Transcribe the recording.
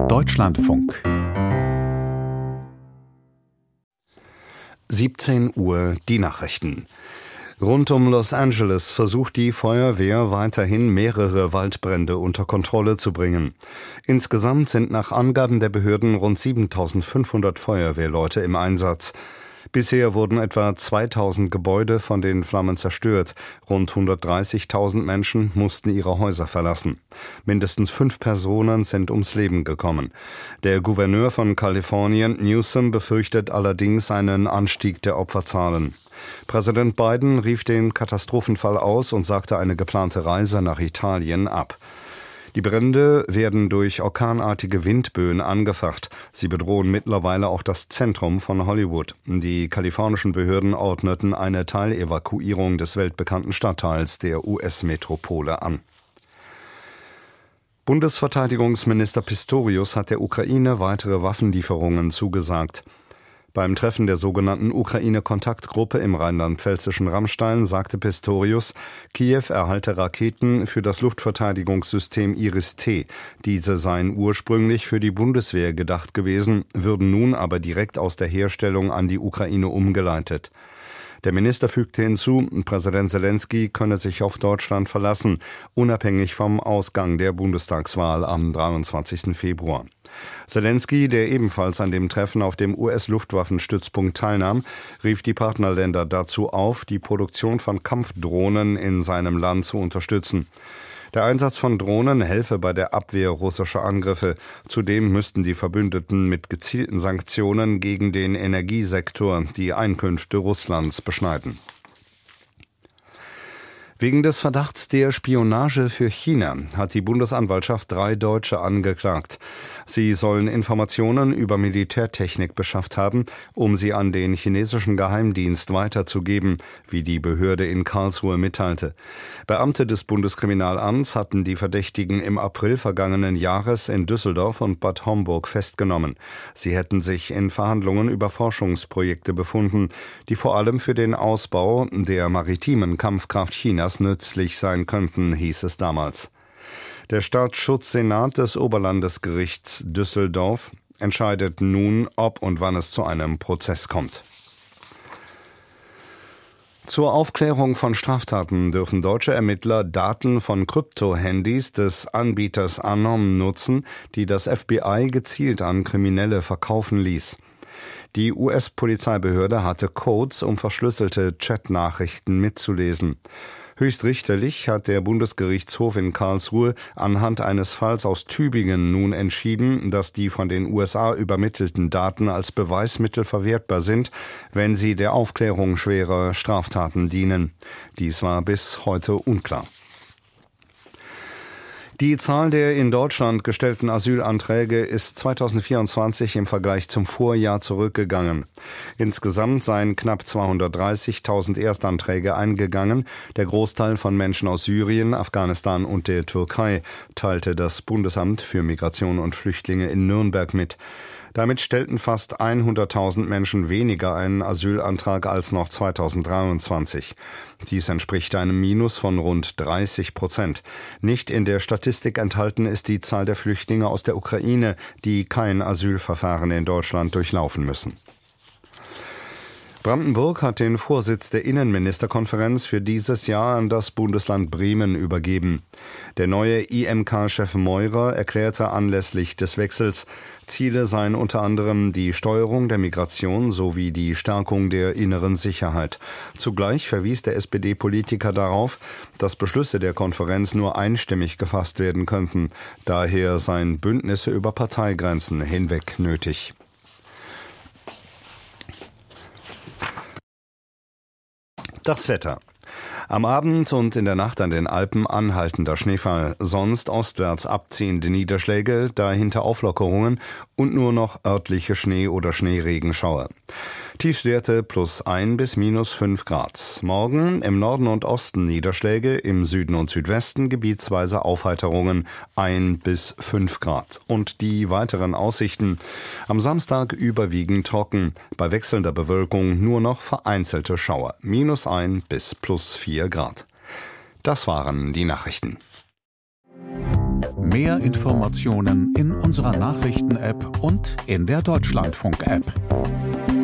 Deutschlandfunk 17 Uhr die Nachrichten. Rund um Los Angeles versucht die Feuerwehr weiterhin mehrere Waldbrände unter Kontrolle zu bringen. Insgesamt sind nach Angaben der Behörden rund 7.500 Feuerwehrleute im Einsatz. Bisher wurden etwa 2.000 Gebäude von den Flammen zerstört. Rund 130.000 Menschen mussten ihre Häuser verlassen. Mindestens 5 Personen sind ums Leben gekommen. Der Gouverneur von Kalifornien, Newsom, befürchtet allerdings einen Anstieg der Opferzahlen. Präsident Biden rief den Katastrophenfall aus und sagte eine geplante Reise nach Italien ab. Die Brände werden durch orkanartige Windböen angefacht. Sie bedrohen mittlerweile auch das Zentrum von Hollywood. Die kalifornischen Behörden ordneten eine Teilevakuierung des weltbekannten Stadtteils der US-Metropole an. Bundesverteidigungsminister Pistorius hat der Ukraine weitere Waffenlieferungen zugesagt. Beim Treffen der sogenannten Ukraine-Kontaktgruppe im rheinland-pfälzischen Ramstein sagte Pistorius, Kiew erhalte Raketen für das Luftverteidigungssystem Iris-T. Diese seien ursprünglich für die Bundeswehr gedacht gewesen, würden nun aber direkt aus der Herstellung an die Ukraine umgeleitet. Der Minister fügte hinzu, Präsident Zelensky könne sich auf Deutschland verlassen, unabhängig vom Ausgang der Bundestagswahl am 23. Februar. Zelensky, der ebenfalls an dem Treffen auf dem US-Luftwaffenstützpunkt teilnahm, rief die Partnerländer dazu auf, die Produktion von Kampfdrohnen in seinem Land zu unterstützen. Der Einsatz von Drohnen helfe bei der Abwehr russischer Angriffe. Zudem müssten die Verbündeten mit gezielten Sanktionen gegen den Energiesektor die Einkünfte Russlands beschneiden. Wegen des Verdachts der Spionage für China hat die Bundesanwaltschaft 3 Deutsche angeklagt. Sie sollen Informationen über Militärtechnik beschafft haben, um sie an den chinesischen Geheimdienst weiterzugeben, wie die Behörde in Karlsruhe mitteilte. Beamte des Bundeskriminalamts hatten die Verdächtigen im April vergangenen Jahres in Düsseldorf und Bad Homburg festgenommen. Sie hätten sich in Verhandlungen über Forschungsprojekte befunden, die vor allem für den Ausbau der maritimen Kampfkraft Chinas nützlich sein könnten, hieß es damals. Der Staatsschutzsenat des Oberlandesgerichts Düsseldorf entscheidet nun, ob und wann es zu einem Prozess kommt. Zur Aufklärung von Straftaten dürfen deutsche Ermittler Daten von Krypto-Handys des Anbieters Anom nutzen, die das FBI gezielt an Kriminelle verkaufen ließ. Die US-Polizeibehörde hatte Codes, um verschlüsselte Chatnachrichten mitzulesen. Höchstrichterlich hat der Bundesgerichtshof in Karlsruhe anhand eines Falls aus Tübingen nun entschieden, dass die von den USA übermittelten Daten als Beweismittel verwertbar sind, wenn sie der Aufklärung schwerer Straftaten dienen. Dies war bis heute unklar. Die Zahl der in Deutschland gestellten Asylanträge ist 2024 im Vergleich zum Vorjahr zurückgegangen. Insgesamt seien knapp 230.000 Erstanträge eingegangen. Der Großteil von Menschen aus Syrien, Afghanistan und der Türkei, teilte das Bundesamt für Migration und Flüchtlinge in Nürnberg mit. Damit stellten fast 100.000 Menschen weniger einen Asylantrag als noch 2023. Dies entspricht einem Minus von rund 30%. Nicht in der Statistik enthalten ist die Zahl der Flüchtlinge aus der Ukraine, die kein Asylverfahren in Deutschland durchlaufen müssen. Brandenburg hat den Vorsitz der Innenministerkonferenz für dieses Jahr an das Bundesland Bremen übergeben. Der neue IMK-Chef Meurer erklärte anlässlich des Wechsels, Ziele seien unter anderem die Steuerung der Migration sowie die Stärkung der inneren Sicherheit. Zugleich verwies der SPD-Politiker darauf, dass Beschlüsse der Konferenz nur einstimmig gefasst werden könnten. Daher seien Bündnisse über Parteigrenzen hinweg nötig. Das Wetter. Am Abend und in der Nacht an den Alpen anhaltender Schneefall, sonst ostwärts abziehende Niederschläge, dahinter Auflockerungen und nur noch örtliche Schnee- oder Schneeregenschauer. Tiefstwerte +1 bis -5 Grad. Morgen im Norden und Osten Niederschläge, im Süden und Südwesten gebietsweise Aufheiterungen 1 bis 5 Grad. Und die weiteren Aussichten: am Samstag überwiegend trocken, bei wechselnder Bewölkung nur noch vereinzelte Schauer, -1 bis +4 Grad. Das waren die Nachrichten. Mehr Informationen in unserer Nachrichten-App und in der Deutschlandfunk-App.